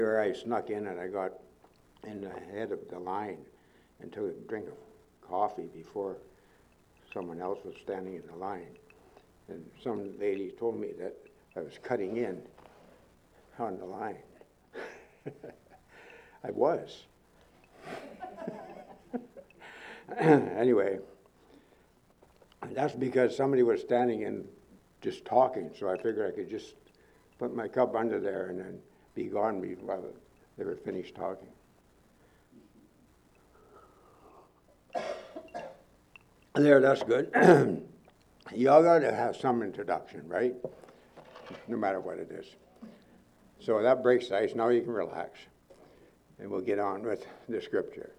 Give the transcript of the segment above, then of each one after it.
Where I snuck in and I got in the head of the line and took a drink of coffee before someone else was standing in the line. And some lady told me that I was cutting in on the line. I was. Anyway, that's because somebody was standing and just talking, so I figured I could just put my cup under there and then be gone while they were finished talking. There, that's good. Y'all got to have some introduction, right? No matter what it is. So that breaks the ice. Now you can relax. And we'll get on with the scripture.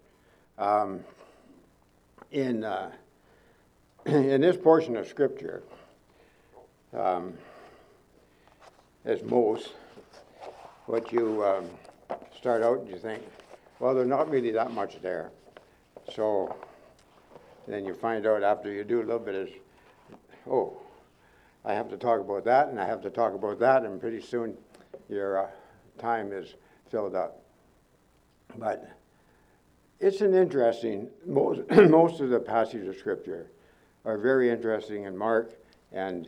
In this portion of scripture, as most, what you start out, you think, well, there's not really that much there. So then you find out after you do a little bit is, oh, I have to talk about that, and I have to talk about that, and pretty soon your time is filled up. But it's an interesting, most of the passages of Scripture are very interesting in Mark, and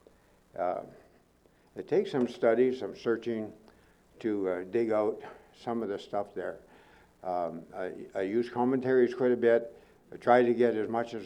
it takes some study, some searching to dig out some of the stuff there. I use commentaries quite a bit. I try to get as much as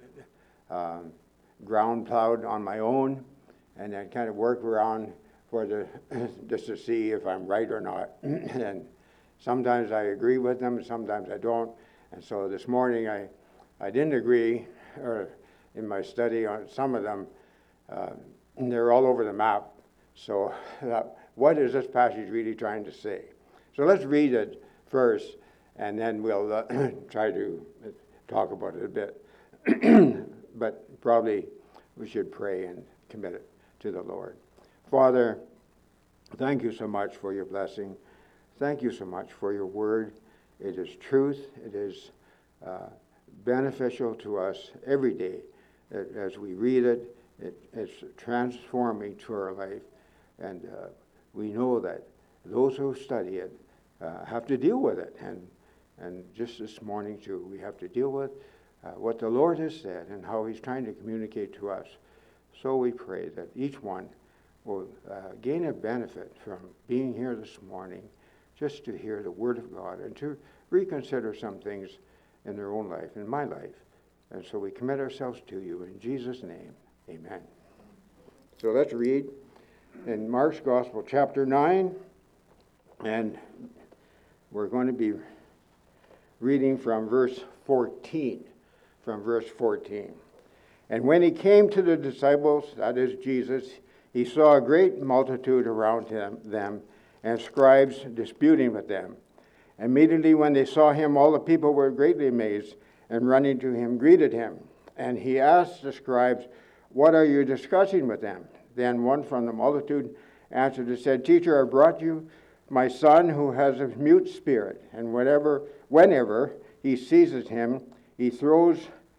ground plowed on my own, and then kind of work around for just to see if I'm right or not. And sometimes I agree with them, and sometimes I don't. And so this morning I didn't agree, or in my study on some of them, they're all over the map. So what is this passage really trying to say? So let's read it first, and then we'll try to talk about it a bit. But probably we should pray and commit it to the Lord. Father, thank you so much for your blessing. Thank you so much for your word. It is truth. It is beneficial to us every day. As we read it, it's transforming to our life. And we know that those who study it have to deal with it. And just this morning, too, we have to deal with what the Lord has said and how he's trying to communicate to us. So we pray that each one will gain a benefit from being here this morning just to hear the Word of God and to reconsider some things in their own life, in my life. And so we commit ourselves to you in Jesus' name. Amen. So let's read in Mark's Gospel, chapter 9, and we're going to be reading from verse 14. From verse 14. And when he came to the disciples, that is Jesus, he saw a great multitude around them, and scribes disputing with them. Immediately when they saw him, all the people were greatly amazed, and running to him, greeted him. And he asked the scribes, "What are you discussing with them?" Then one from the multitude answered and said, "Teacher, I brought you my son who has a mute spirit, and whenever he seizes him, he throws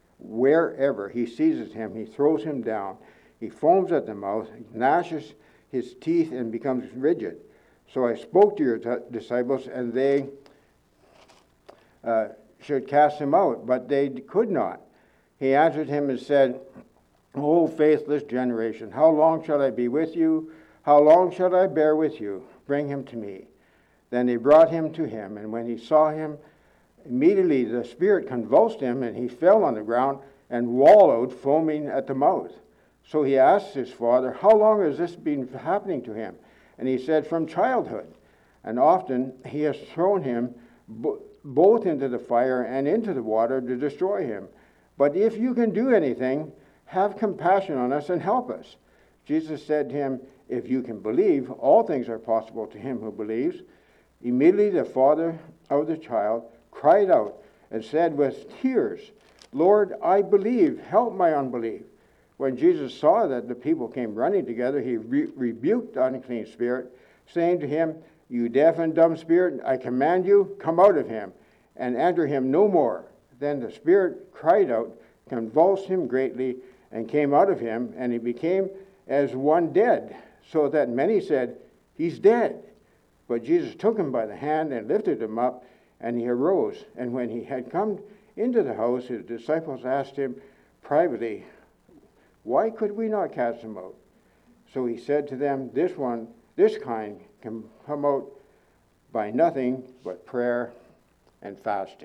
him down. He foams at the mouth, gnashes his teeth, and becomes rigid. So I spoke to your disciples, and they should cast him out, but they could not." He answered him and said, "O faithless generation, how long shall I be with you? How long shall I bear with you? Bring him to me." Then they brought him to him, and when he saw him, immediately the spirit convulsed him, and he fell on the ground and wallowed, foaming at the mouth. So he asked his father, "How long has this been happening to him?" And he said, "From childhood. And often he has thrown him both into the fire and into the water to destroy him. But if you can do anything, have compassion on us and help us." Jesus said to him, "If you can believe, all things are possible to him who believes." Immediately the father of the child cried out and said with tears, "Lord, I believe, help my unbelief." When Jesus saw that the people came running together, he rebuked the unclean spirit, saying to him, "You deaf and dumb spirit, I command you, come out of him, and enter him no more." Then the spirit cried out, convulsed him greatly, and came out of him, and he became as one dead, so that many said, "He's dead." But Jesus took him by the hand and lifted him up, and he arose. And when he had come into the house, his disciples asked him privately, "Why could we not cast him out?" So he said to them, this kind can come out by nothing but prayer and fasting."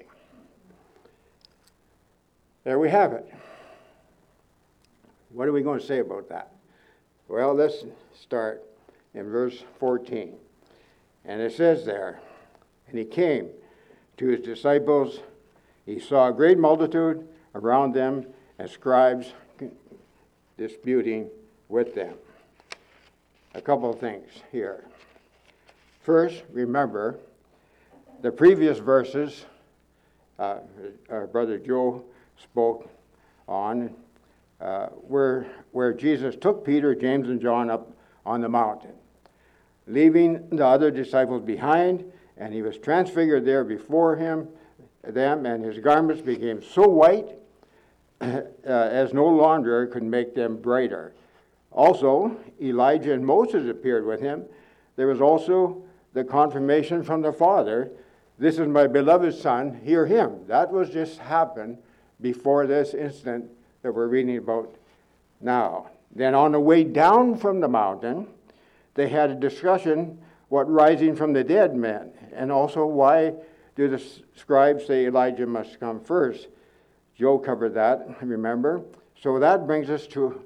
There we have it. What are we going to say about that? Well, let's start in verse 14. And it says there, "And he came to his disciples. He saw a great multitude around them, and scribes disputing with them." A couple of things here. First, remember the previous verses our brother Joe spoke on where Jesus took Peter, James, and John up on the mountain, leaving the other disciples behind, and he was transfigured there before them, and his garments became so white as no launderer could make them brighter. Also, Elijah and Moses appeared with him. There was also the confirmation from the Father, "This is my beloved Son, hear him." That was just happened before this incident that we're reading about now. Then on the way down from the mountain, they had a discussion what rising from the dead meant, and also why do the scribes say Elijah must come first. Joe covered that, remember? So that brings us to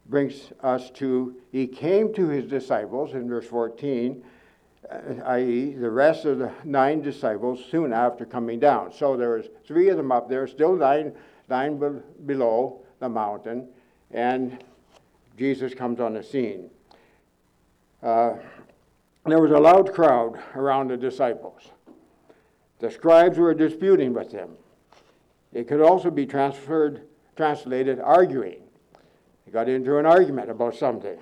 he came to his disciples in verse 14, i.e. the rest of the 9 disciples soon after coming down. So there was 3 of them up there, still nine below the mountain, and Jesus comes on the scene. There was a loud crowd around the disciples. The scribes were disputing with them. It could also be translated arguing. They got into an argument about something.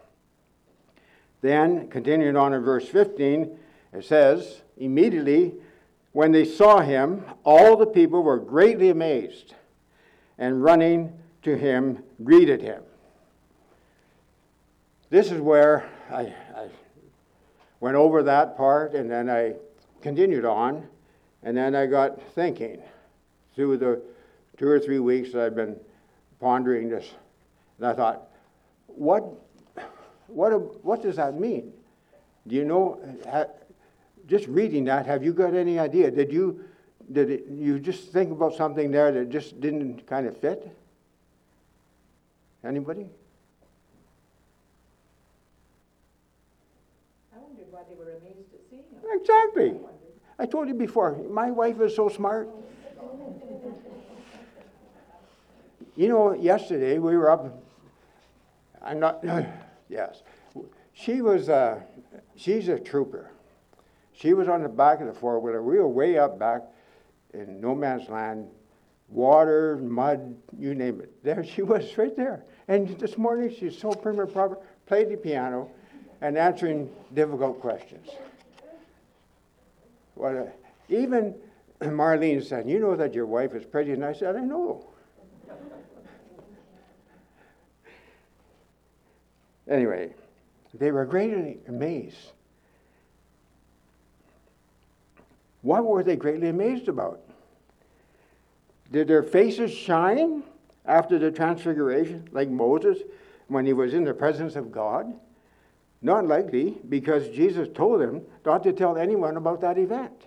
Then, continuing on in verse 15, it says, "Immediately when they saw him, all the people were greatly amazed, and running to him, greeted him." This is where I went over that part, and then I continued on, and then I got thinking through the 2 or 3 weeks that I've been pondering this, and I thought, what does that mean? Do you know, just reading that, have you got any idea? Did you just think about something there that just didn't kind of fit? Anybody? I wondered why they were amazed at seeing him. Exactly. I told you before, my wife is so smart. You know, yesterday we were up, yes. She's a trooper. She was on the back of the four-wheeler. We were way up back in no man's land, water, mud, you name it. There she was, right there. And this morning she's so prim and proper, played the piano and answering difficult questions. Even Marlene said, "You know that your wife is pretty?" And I said, "I know." Anyway, they were greatly amazed. What were they greatly amazed about? Did their faces shine after the transfiguration, like Moses when he was in the presence of God? Not likely, because Jesus told them not to tell anyone about that event.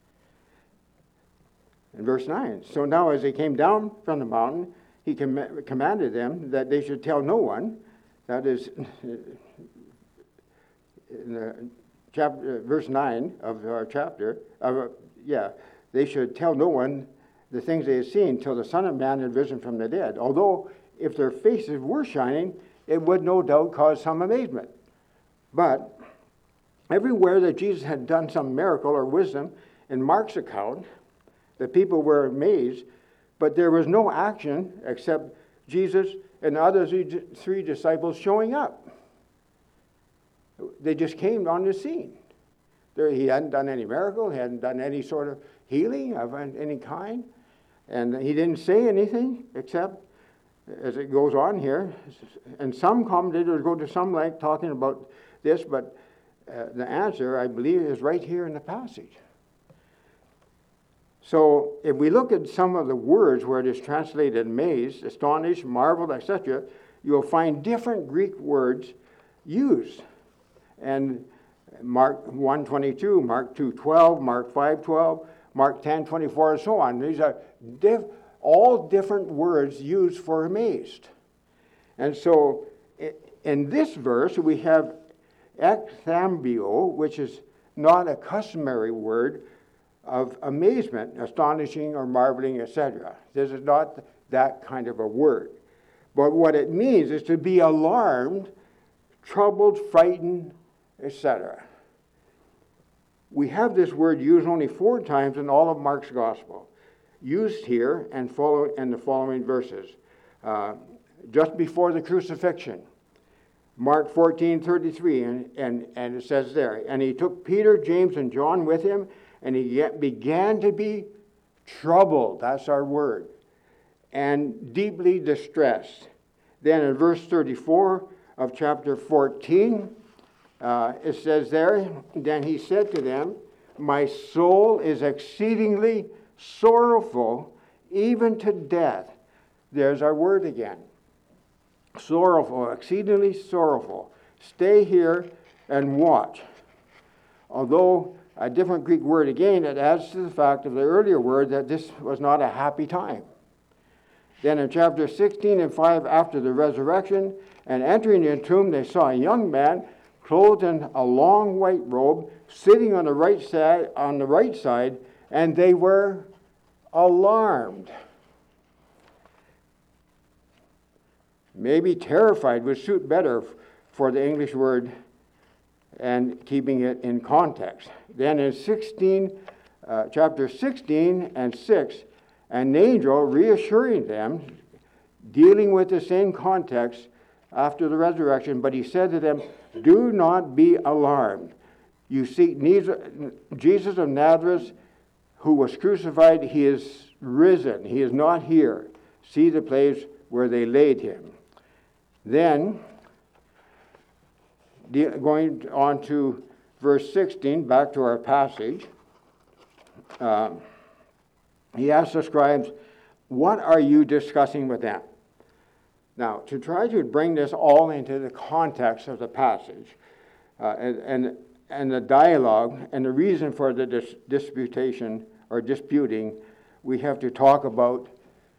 In verse 9, "So now as they came down from the mountain, he commanded them that they should tell no one." That is in the verse 9 of our chapter. They should tell no one the things they had seen till the Son of Man had risen from the dead. Although if their faces were shining, it would no doubt cause some amazement. But everywhere that Jesus had done some miracle or wisdom, in Mark's account, the people were amazed, but there was no action except Jesus and the other 3 disciples showing up. They just came on the scene. He hadn't done any miracle. He hadn't done any sort of healing of any kind. And he didn't say anything except, as it goes on here, and some commentators go to some length talking about this, but the answer, I believe, is right here in the passage. So if we look at some of the words where it is translated amazed, astonished, marveled, etc., you'll find different Greek words used. And Mark 1:22, Mark 2:12, Mark 5:12, Mark 10:24, and so on. These are all different words used for amazed. And so in this verse, we have ekthambio, which is not a customary word of amazement, astonishing or marveling, etc. This is not that kind of a word. But what it means is to be alarmed, troubled, frightened, etc. We have this word used only 4 times in all of Mark's gospel, used here and in the following verses. Just before the crucifixion, Mark 14:33, and it says there, and he took Peter, James, and John with him, and he began to be troubled, that's our word, and deeply distressed. Then in verse 34 of chapter 14, it says there, then he said to them, my soul is exceedingly sorrowful, even to death. There's our word again. Sorrowful, exceedingly sorrowful. Stay here and watch. Although a different Greek word again, it adds to the fact of the earlier word that this was not a happy time. Then in chapter 16 and 5, after the resurrection, and entering the tomb, they saw a young man clothed in a long white robe, sitting on the right side, and they were alarmed. Maybe terrified would suit better for the English word and keeping it in context. Then in chapter 16 and 6, an angel reassuring them, dealing with the same context after the resurrection, but he said to them, do not be alarmed. You seek Jesus of Nazareth, who was crucified. He is risen. He is not here. See the place where they laid him. Then, going on to verse 16, back to our passage, he asked the scribes, what are you discussing with them? Now, to try to bring this all into the context of the passage and the dialogue and the reason for the disputation or disputing, we have to talk about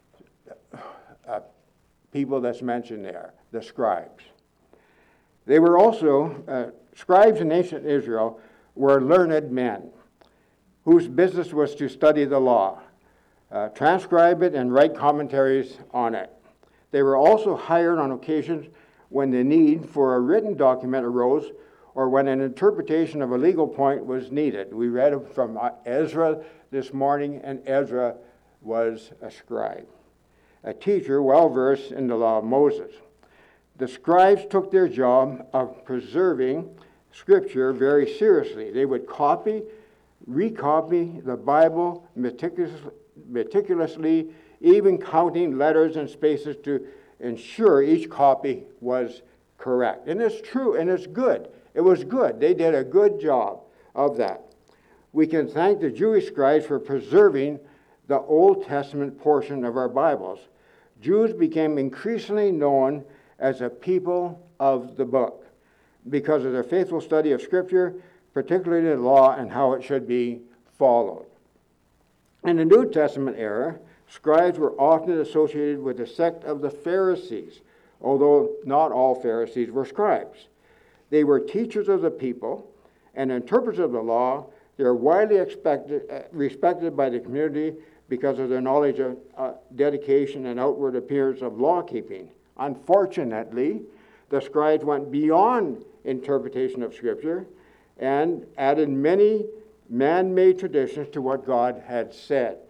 people that's mentioned there, the scribes. They were also, scribes in ancient Israel were learned men whose business was to study the law, transcribe it, and write commentaries on it. They were also hired on occasions when the need for a written document arose or when an interpretation of a legal point was needed. We read from Ezra this morning, and Ezra was a scribe, a teacher well-versed in the law of Moses. The scribes took their job of preserving Scripture very seriously. They would copy, recopy the Bible meticulously, even counting letters and spaces to ensure each copy was correct. And it's true, and it's good. It was good. They did a good job of that. We can thank the Jewish scribes for preserving the Old Testament portion of our Bibles. Jews became increasingly known as a people of the book because of their faithful study of Scripture, particularly the law and how it should be followed. In the New Testament era, scribes were often associated with the sect of the Pharisees, although not all Pharisees were scribes. They were teachers of the people and interpreters of the law. They are widely respected by the community because of their knowledge of dedication and outward appearance of law-keeping. Unfortunately, the scribes went beyond interpretation of Scripture and added many man-made traditions to what God had said.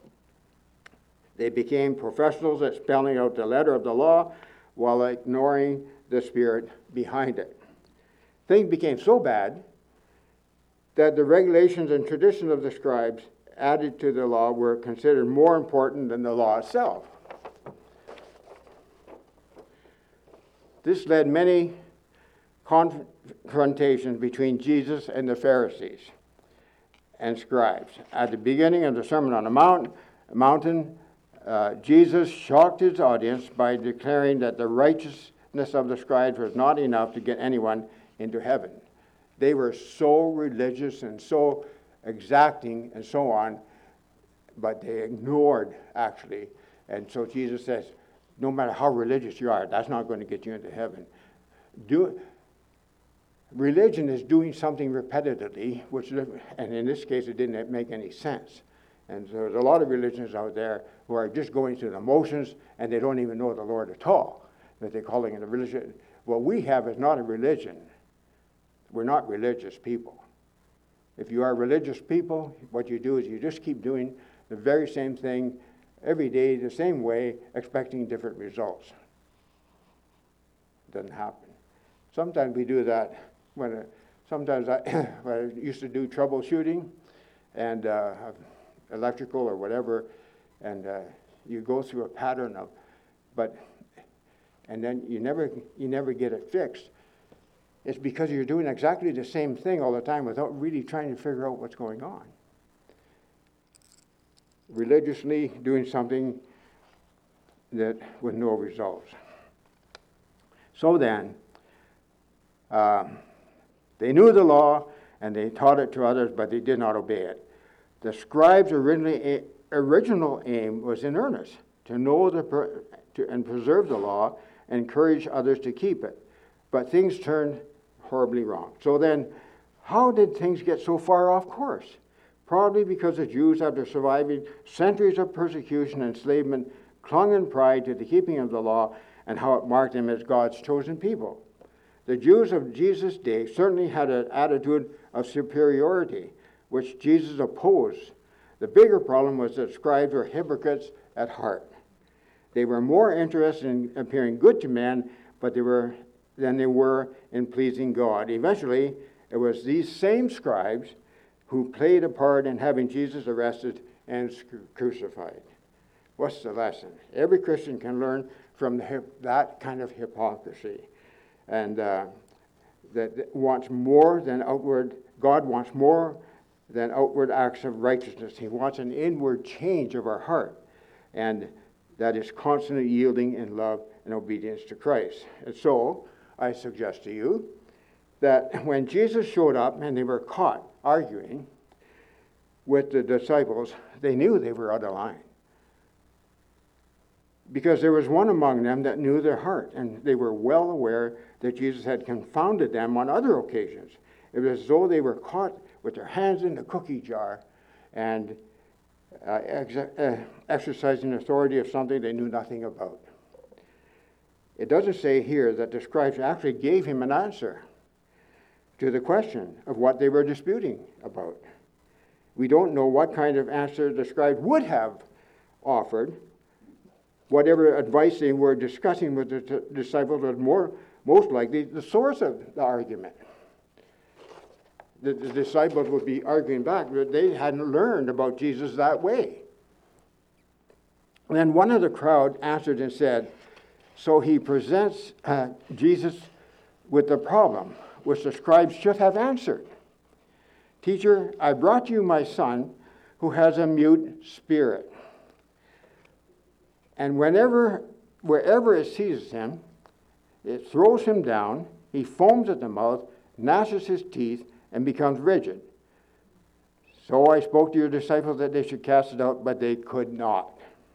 They became professionals at spelling out the letter of the law while ignoring the spirit behind it. Things became so bad that the regulations and traditions of the scribes added to the law were considered more important than the law itself. This led many confrontations between Jesus and the Pharisees and scribes. At the beginning of the Sermon on the Mountain, Jesus shocked his audience by declaring that the righteousness of the scribes was not enough to get anyone into heaven. They were so religious and so exacting and so on, but they ignored, actually. And so Jesus says, no matter how religious you are, that's not going to get you into heaven. Religion is doing something repetitively, and in this case, it didn't make any sense. And so there's a lot of religions out there who are just going through the motions, and they don't even know the Lord at all, that they're calling it a religion. What we have is not a religion. We're not religious people. If you are religious people, what you do is you just keep doing the very same thing every day, the same way, expecting different results. It doesn't happen. Sometimes we do that when I used to do troubleshooting and electrical or whatever, and you go through a pattern of, and then you never get it fixed. It's because you're doing exactly the same thing all the time without really trying to figure out what's going on. Religiously doing something that with no results. So then, they knew the law and they taught it to others, but they did not obey it. The scribes' original aim was in earnest, to know and preserve the law and encourage others to keep it. But things turned horribly wrong. So then, how did things get so far off course? Probably because the Jews, after surviving centuries of persecution and enslavement, clung in pride to the keeping of the law and how it marked them as God's chosen people. The Jews of Jesus' day certainly had an attitude of superiority, which Jesus opposed. The bigger problem was that scribes were hypocrites at heart. They were more interested in appearing good to men than they were in pleasing God. Eventually, it was these same scribes who played a part in having Jesus arrested and crucified. What's the lesson? Every Christian can learn from that kind of hypocrisy. And that wants more than outward, God wants more than outward acts of righteousness. He wants an inward change of our heart. And that is constantly yielding in love and obedience to Christ. And so, I suggest to you that when Jesus showed up and they were caught arguing with the disciples, they knew they were out of line. Because there was one among them that knew their heart, and they were well aware that Jesus had confounded them on other occasions. It was as though they were caught with their hands in the cookie jar and exercising authority of something they knew nothing about. It doesn't say here that the scribes actually gave him an answer to the question of what they were disputing about. We don't know what kind of answer the scribes would have offered. Whatever advice they were discussing with the disciples was most likely the source of the argument. The disciples would be arguing back, but they hadn't learned about Jesus that way. And then one of the crowd answered and said, so he presents Jesus with the problem, which the scribes should have answered. Teacher, I brought you my son who has a mute spirit. And wherever it seizes him, it throws him down, he foams at the mouth, gnashes his teeth, and becomes rigid. So I spoke to your disciples that they should cast it out, but they could not.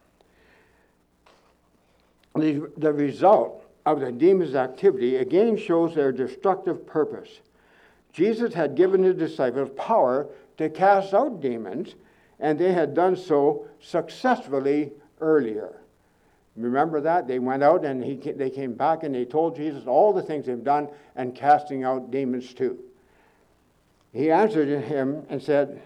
The result of the demon's activity again shows their destructive purpose. Jesus had given his disciples power to cast out demons, and they had done so successfully earlier. Remember that? They went out and they came back and they told Jesus all the things they've done and casting out demons too. He answered him and said,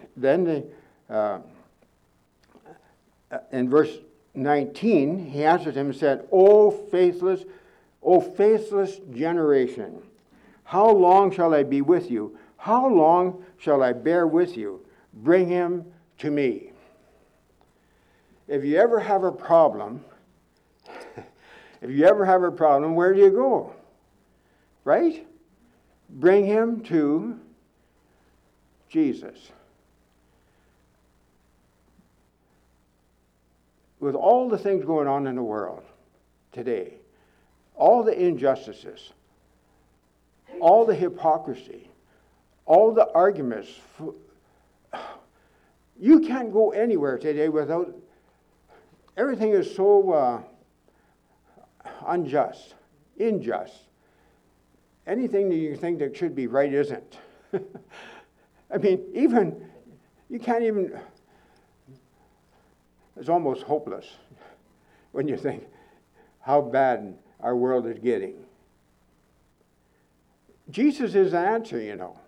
in verse 19, he answered him and said, O faithless generation, how long shall I be with you? How long shall I bear with you? Bring him to me. If you ever have a problem, where do you go? Right? bring him to Jesus. With all the things going on in the world today, all the injustices, all the hypocrisy, all the arguments, you can't go anywhere today without, everything is so unjust, unjust. Anything that you think that should be right isn't. I mean, even, you can't even, it's almost hopeless when you think how bad our world is getting. Jesus is the answer, you know.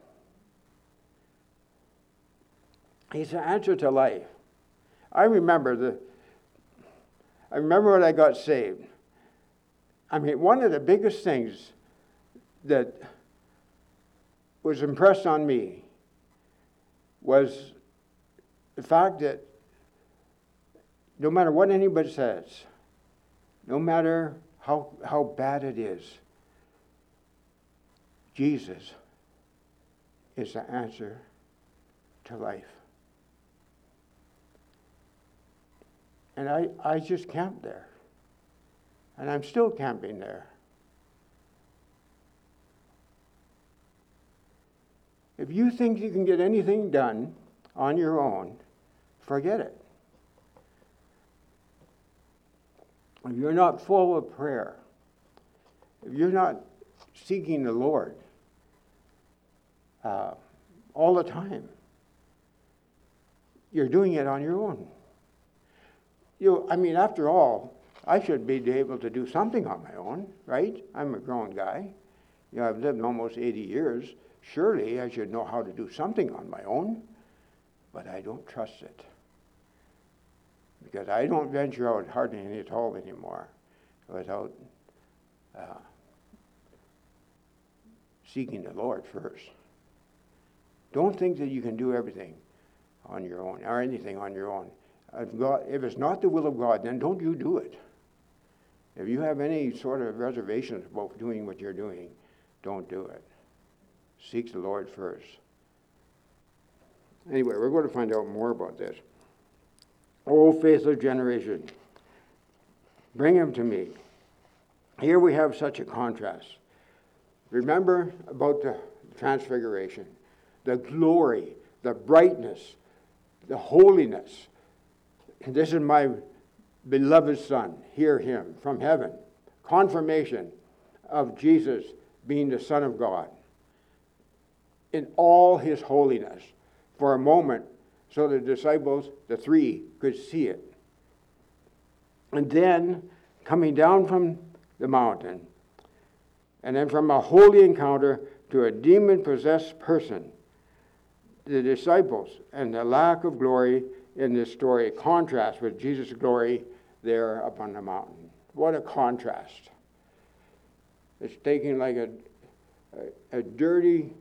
He's the answer to life. I remember when I got saved. I mean, one of the biggest things that was impressed on me was the fact that no matter what anybody says, no matter how bad it is, Jesus is the answer to life. And I just camped there. And I'm still camping there. If you think you can get anything done on your own, forget it. If you're not full of prayer, if you're not seeking the Lord all the time, you're doing it on your own. I mean, after all, I should be able to do something on my own, right? I'm a grown guy. You know, I've lived almost 80 years. Surely I should know how to do something on my own, but I don't trust it. Because I don't venture out hardly any at all anymore without seeking the Lord first. Don't think that you can do everything on your own, or anything on your own. If it's not the will of God, then don't you do it. If you have any sort of reservations about doing what you're doing, don't do it. Seek the Lord first. Anyway, we're going to find out more about this. O faithless generation, bring him to me. Here we have such a contrast. Remember about the transfiguration, the glory, the brightness, the holiness. And this is my beloved Son, hear him, from heaven. Confirmation of Jesus being the Son of God in all his holiness for a moment, so the disciples, the three, could see it. And then coming down from the mountain, and then from a holy encounter to a demon-possessed person, the disciples and the lack of glory in this story contrast with Jesus' glory there upon the mountain. What a contrast. It's taking like a dirty,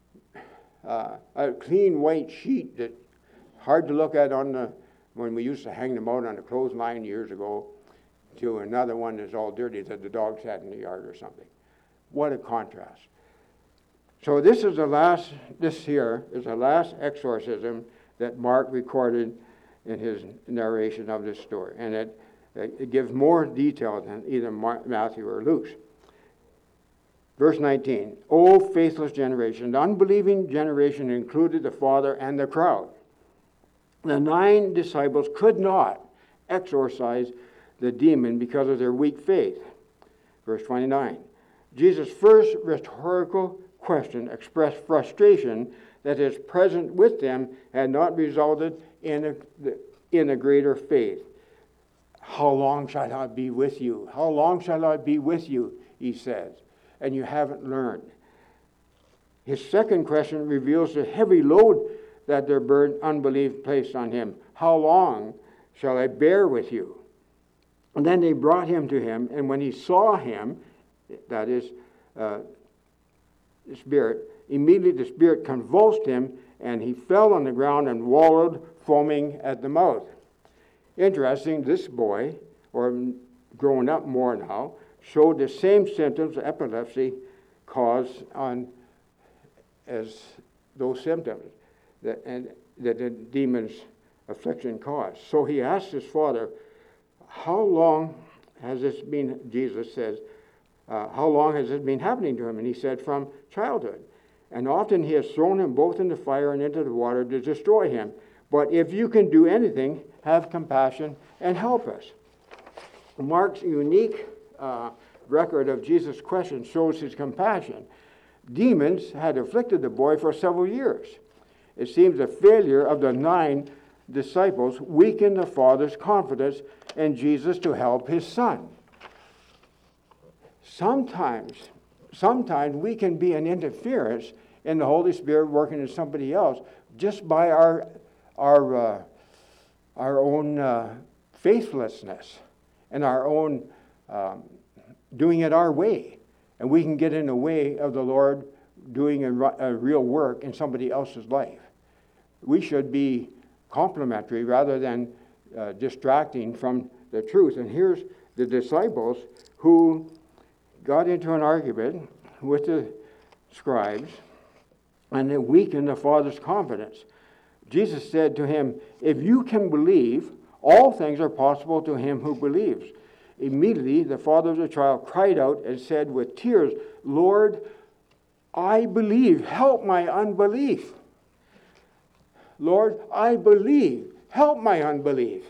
a clean white sheet that hard to look at when we used to hang them out on a clothesline years ago, to another one that's all dirty that the dogs had in the yard or something. What a contrast. So this here is the last exorcism that Mark recorded in his narration of this story. And it gives more detail than either Matthew or Luke's. Verse 19, O faithless generation, the unbelieving generation included the father and the crowd. The 9 disciples could not exorcise the demon because of their weak faith. Verse 29, Jesus' first rhetorical question expressed frustration that his presence with them had not resulted in a greater faith. How long shall I be with you? How long shall I be with you? He says, and you haven't learned. His second question reveals the heavy load that their unbelief placed on him. How long shall I bear with you? And then they brought him to him, and when he saw him, that is, the spirit, immediately the spirit convulsed him, and he fell on the ground and wallowed, foaming at the mouth. Interesting, this boy, or growing up more now, showed the same symptoms epilepsy caused on as those symptoms that the demon's affliction caused. So he asked his father, how long has this been, Jesus says, how long has it been happening to him? And he said, from childhood. And often he has thrown him both in the fire and into the water to destroy him. But if you can do anything, have compassion and help us. Mark's unique record of Jesus' question shows his compassion. Demons had afflicted the boy for several years. It seems the failure of the 9 disciples weakened the father's confidence in Jesus to help his son. Sometimes we can be an interference in the Holy Spirit working in somebody else just by our own faithlessness and our own doing it our way. And we can get in the way of the Lord doing a real work in somebody else's life. We should be complementary rather than distracting from the truth. And here's the disciples who got into an argument with the scribes, and it weakened the father's confidence. Jesus said to him, if you can believe, all things are possible to him who believes. Immediately the father of the child cried out and said with tears, Lord, I believe, help my unbelief. Lord, I believe, help my unbelief.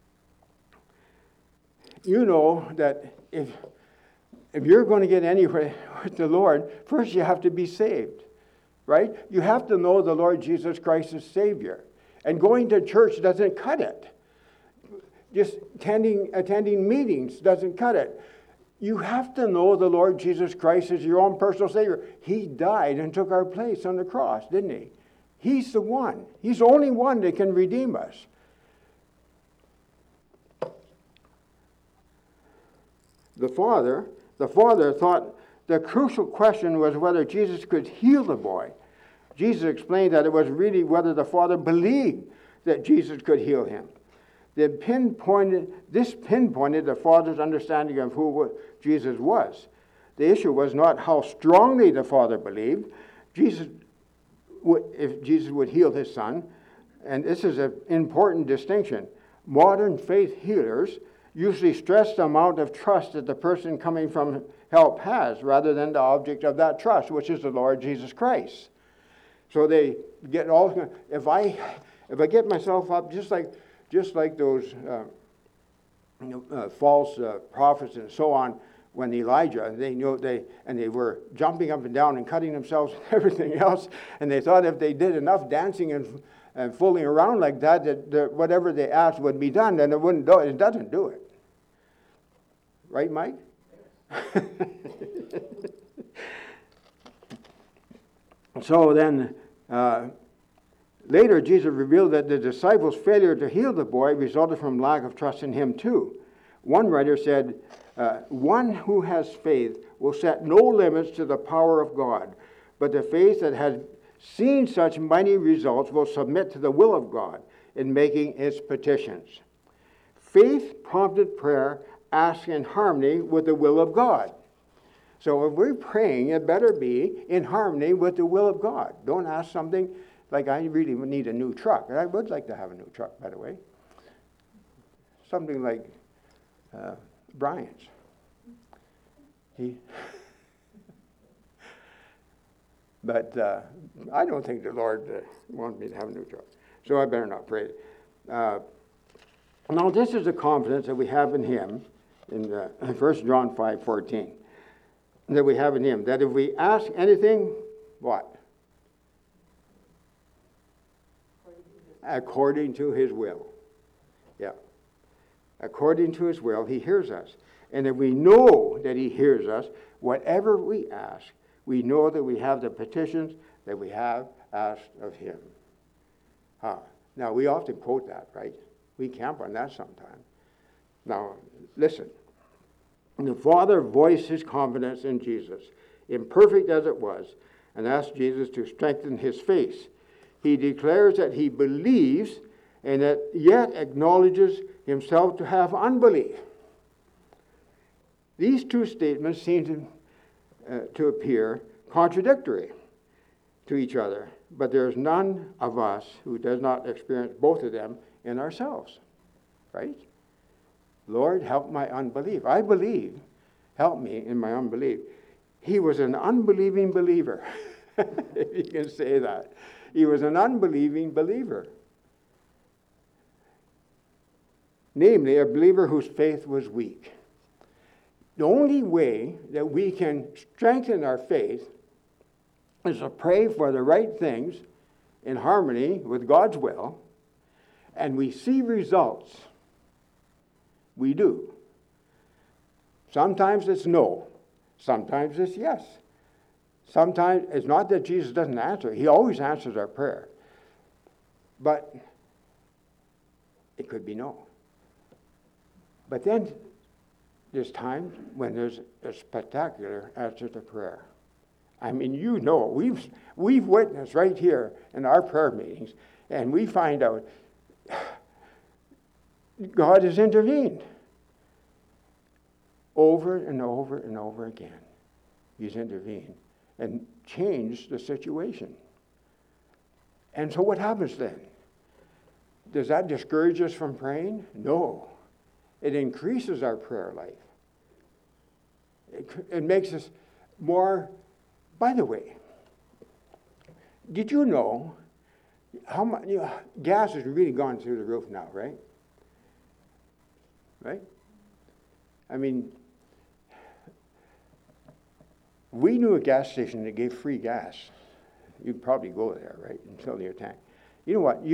You know that if you're going to get anywhere with the Lord, first you have to be saved, right? You have to know the Lord Jesus Christ as Savior. And going to church doesn't cut it. Just attending meetings doesn't cut it. You have to know the Lord Jesus Christ as your own personal Savior. He died and took our place on the cross, didn't he? He's the one. He's the only one that can redeem us. The father thought the crucial question was whether Jesus could heal the boy. Jesus explained that it was really whether the father believed that Jesus could heal him. This pinpointed the father's understanding of who Jesus was. The issue was not how strongly the father believed if Jesus would heal his son. And this is an important distinction. Modern faith healers usually stress the amount of trust that the person coming from help has rather than the object of that trust, which is the Lord Jesus Christ. So they get all, if I get myself up just like those false prophets and so on, when Elijah, they were jumping up and down and cutting themselves and everything else, and they thought if they did enough dancing and fooling around like that whatever they asked would be done, then it wouldn't do it. It doesn't do it. Right, Mike? So then, later Jesus revealed that the disciples' failure to heal the boy resulted from lack of trust in him too. One writer said, one who has faith will set no limits to the power of God, but the faith that has seen such mighty results will submit to the will of God in making its petitions. Faith prompted prayer asked in harmony with the will of God. So if we're praying, it better be in harmony with the will of God. Don't ask something like, I really need a new truck. And I would like to have a new truck, by the way. Something like Brian's. But I don't think the Lord wants me to have a new truck. So I better not pray. Now this is the confidence that we have in him in 1 John 5:14. That we have in him. That if we ask anything, what? According to his will. Yeah. According to his will, he hears us. And if we know that he hears us, whatever we ask, we know that we have the petitions that we have asked of him. Now, we often quote that, right? We camp on that sometimes. Now, listen. The Father voiced his confidence in Jesus, imperfect as it was, and asked Jesus to strengthen his faith. He declares that he believes and that yet acknowledges himself to have unbelief. These two statements seem to appear contradictory. to each other, but there is none of us who does not experience both of them in ourselves. Right? Lord, help my unbelief. I believe. Help me in my unbelief. He was an unbelieving believer. If you can say that. He was an unbelieving believer. Namely, a believer whose faith was weak. The only way that we can strengthen our faith is to pray for the right things in harmony with God's will, and we see results. We do. Sometimes it's no. Sometimes it's yes. Sometimes it's not that Jesus doesn't answer. He always answers our prayer. But it could be no. But then there's times when there's a spectacular answer to prayer. I mean, you know, we've witnessed right here in our prayer meetings, and we find out God has intervened. Over and over and over again, He's intervened and changed the situation. And so what happens then? Does that discourage us from praying? No. It increases our prayer life. It makes us more... By the way, did you know how much... gas has really gone through the roof now, right? Right? I mean... We knew a gas station that gave free gas. You'd probably go there, right, and fill your tank. You know what?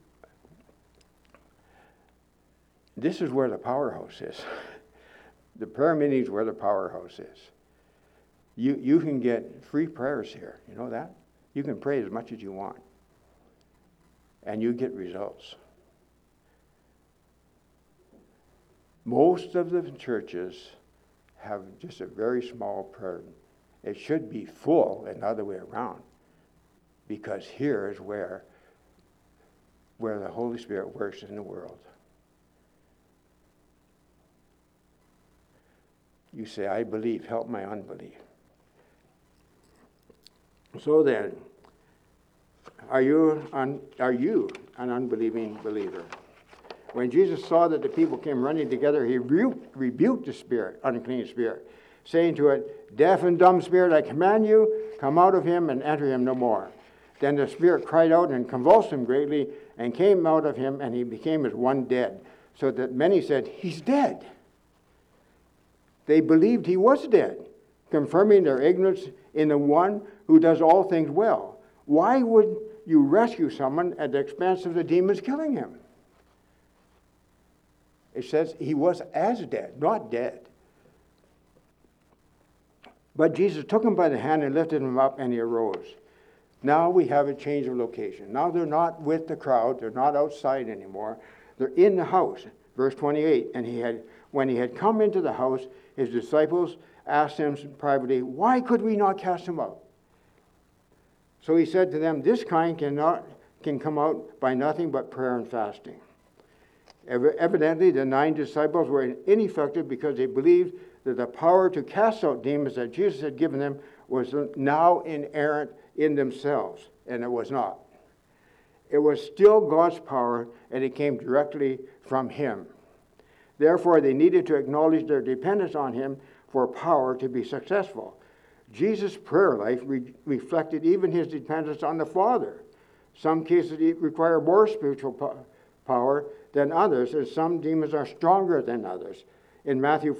This is where the powerhouse is. The prayer meeting is where the powerhouse is. You can get free prayers here. You know that? You can pray as much as you want. And you get results. Most of the churches have just a very small prayer. It should be full and the other way around. Because here is where the Holy Spirit works in the world. You say, I believe, help my unbelief. So then, are you an unbelieving believer? When Jesus saw that the people came running together, he rebuked the spirit, unclean spirit, saying to it, deaf and dumb spirit, I command you, come out of him and enter him no more. Then the spirit cried out and convulsed him greatly, and came out of him, and he became as one dead, so that many said, he's dead. They believed he was dead, confirming their ignorance in the one who does all things well. Why would you rescue someone at the expense of the demons killing him? It says he was as dead, not dead. But Jesus took him by the hand and lifted him up, and he arose. Now we have a change of location. Now they're not with the crowd. They're not outside anymore. They're in the house. Verse 28, and when he had come into the house, his disciples asked him privately, why could we not cast him out? So he said to them, this kind can come out by nothing but prayer and fasting. Evidently, the 9 disciples were ineffective because they believed that the power to cast out demons that Jesus had given them was now inerrant in themselves, and it was not. It was still God's power, and it came directly from Him. Therefore, they needed to acknowledge their dependence on Him for power to be successful. Jesus' prayer life reflected even His dependence on the Father. Some cases require more spiritual power than others, and some demons are stronger than others. In Matthew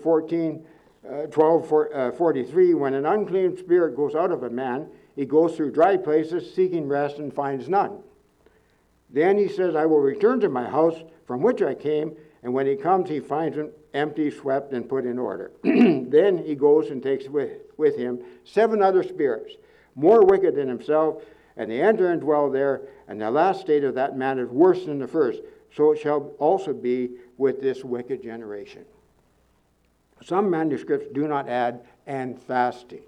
43, when an unclean spirit goes out of a man, he goes through dry places seeking rest and finds none. Then he says, I will return to my house from which I came, and when he comes, he finds it empty, swept, and put in order. Then he goes and takes with him 7 other spirits, more wicked than himself, and they enter and dwell there, and the last state of that man is worse than the first. So it shall also be with this wicked generation. Some manuscripts do not add "and fasting."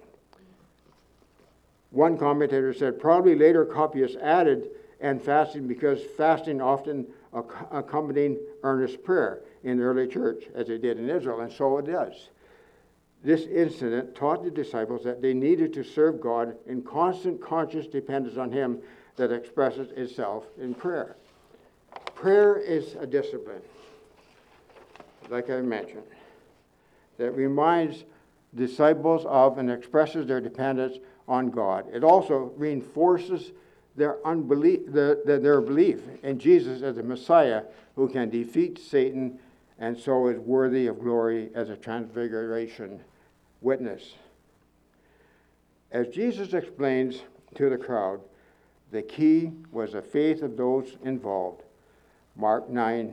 One commentator said probably later copyists added "and fasting" because fasting often accompanied earnest prayer in the early church, as it did in Israel, and so it does. This incident taught the disciples that they needed to serve God in constant conscious dependence on Him that expresses itself in prayer. Prayer is a discipline, like I mentioned, that reminds disciples of and expresses their dependence on God. It also reinforces their belief in Jesus as the Messiah who can defeat Satan and so is worthy of glory as a transfiguration witness. As Jesus explains to the crowd, the key was the faith of those involved. Mark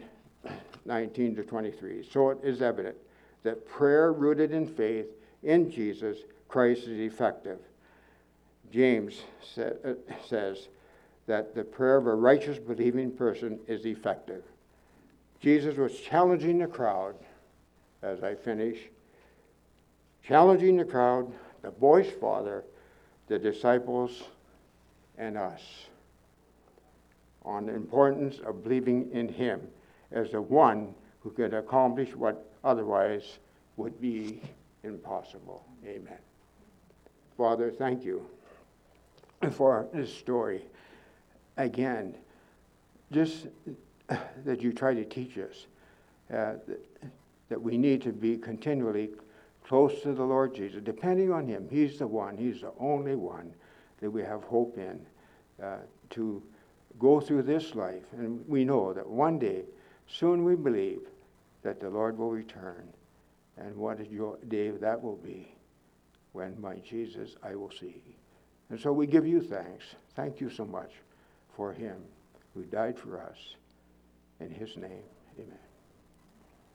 9:19-23. So it is evident that prayer rooted in faith in Jesus Christ is effective. James says that the prayer of a righteous believing person is effective. Jesus was challenging the crowd, as I finish, challenging the crowd, the boy's father, the disciples, and us on the importance of believing in Him as the one who could accomplish what otherwise would be impossible. Amen. Father, thank you for this story. Again, just that you try to teach us that we need to be continually close to the Lord Jesus, depending on Him. He's the one, He's the only one that we have hope in to go through this life. And we know that one day, soon we believe that the Lord will return. And what a day that will be when my Jesus I will see. And so we give you thanks. Thank you so much for Him who died for us. In His name, amen.